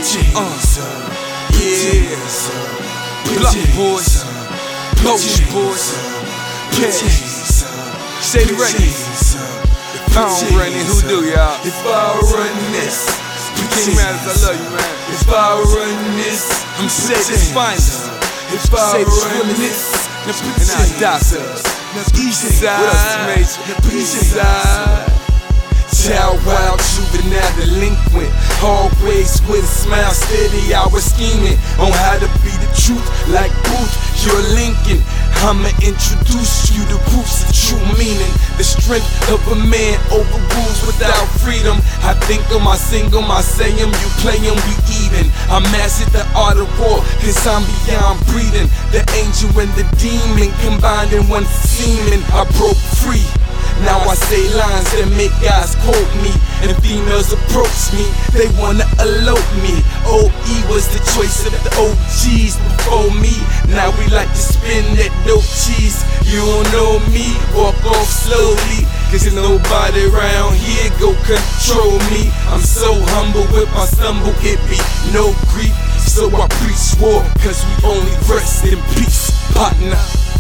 Yeah. Block boys, Poach boys, Cash, Shady Records. If I don't run it, who do, y'all? If I run this, King Matters, I love you, man. if I run this, I'm Shady's finest. if I Shady's run realest. this, And I die for it. East What up, Major? East side. Child wild, juvenile delinquent. Always with a smile, steady, I was scheming on how to be the truth. Like Booth, you're Lincoln. I'ma introduce you to proofs of true meaning. The strength of a man overrules without freedom. I think 'em, I sing 'em, I say 'em, you play 'em, we even. I mastered the art of war, cause I'm beyond breathing. The angel and the demon combined in one semen. I broke free. Now I say lines that make guys quote me, and females approach me, they wanna elope me. OE was the choice of the OGs before me. Now we like to spin that dope cheese. You don't know me, walk off slowly, cause nobody around here go control me. I'm so humble, if I stumble it be no grief. So I preach war, cause we only rest in peace, partner.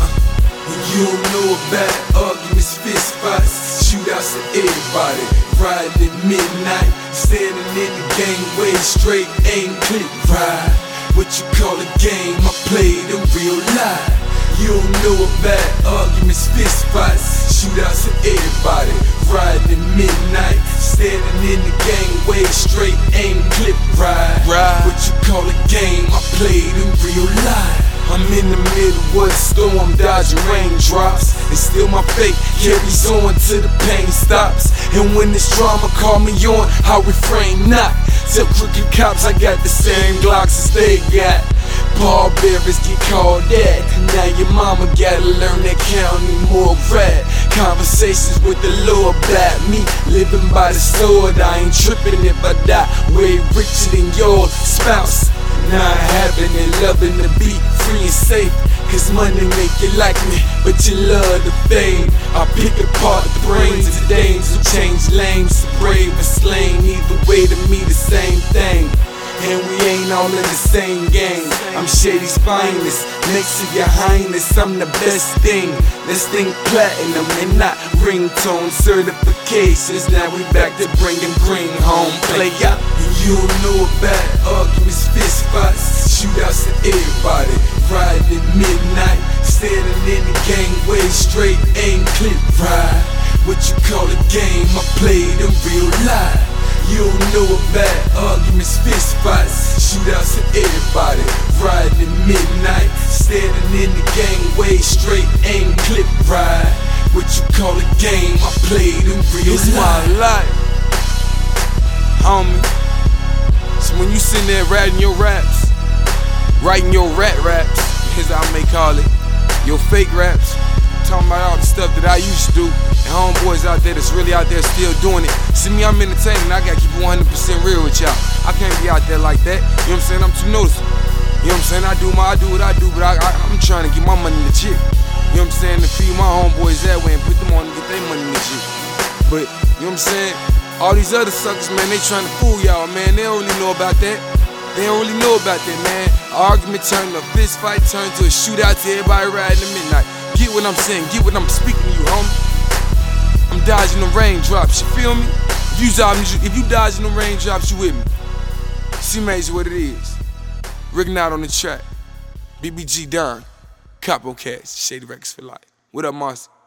You don't know about arguments, fist fights, shootouts to everybody. Riding at midnight, standing in the gangway, straight aim, clip, ride. What you call a game, I played in real life. You don't know about arguments, fist fights, shootouts to everybody. Riding at midnight, standing in the gangway, straight aim, clip, ride. What you call a game, I played in real life. I'm in the middle of a storm, dodging raindrops, and still my faith carries on till the pain stops. And when this drama call me on, I refrain not. Tell crooked cops I got the same Glocks as they got. Barbarians get called that. Now your mama gotta learn that county more rat. Conversations with the Lord about me, living by the sword. I ain't tripping if I die way richer than your spouse. Not having and loving to be free and safe, cause money make you like me, but you love the fame. I pick apart the brains of dames who change lanes, brave or slain. Either way to me the same thing, and we ain't all in the same game. I'm Shady's finest, next to your highness, I'm the best thing. Let's think platinum and not ringtone certifications. Now we back to bringing green home, play up. You don't know about arguments, fist fights, shootouts to everybody. Riding at midnight, standing in the gangway, straight aim, clip, ride. What you call a game, I played in real life. You don't know about arguments, fist fights, shootouts to everybody. Riding at midnight, standing in the gangway, straight aim, clip, ride. What you call a game, I played in real life. It's my life, homie. So when you sitting there writing your raps, writing your raps, as I may call it, your fake raps, talking about all the stuff that I used to do, and homeboys out there that's really out there still doing it. See me, I'm entertaining, I gotta keep it 100% real with y'all. I can't be out there like that, you know what I'm saying? I'm too noticeable. You know what I'm saying? I do what I do, but I'm trying to get my money legit. You know what I'm saying? To feed my homeboys that way and put them on to get their money legit. But, you know what I'm saying? All these other suckers, man, they trying to fool y'all, man. They don't really know about that. They don't really know about that, man. Argument turned to a fist fight, turned to a shootout to everybody riding at midnight. Get what I'm saying, get what I'm speaking to you, homie. I'm dodging the raindrops, you feel me? If you dodging the raindrops, you with me. C Major what it is. Rigging out on the track. BBG Don. Capo Cash. Shady Records for life. What up, Marcy?